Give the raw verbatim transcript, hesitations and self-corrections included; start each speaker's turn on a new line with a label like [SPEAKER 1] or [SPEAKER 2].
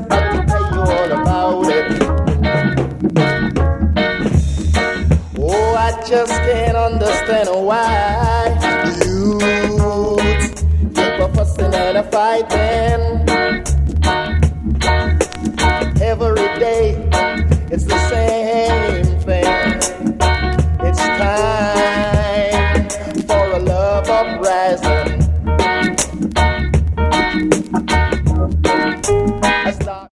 [SPEAKER 1] I'll tell you all about it. Oh, I just can't understand why youth keep a fussing and a fighting.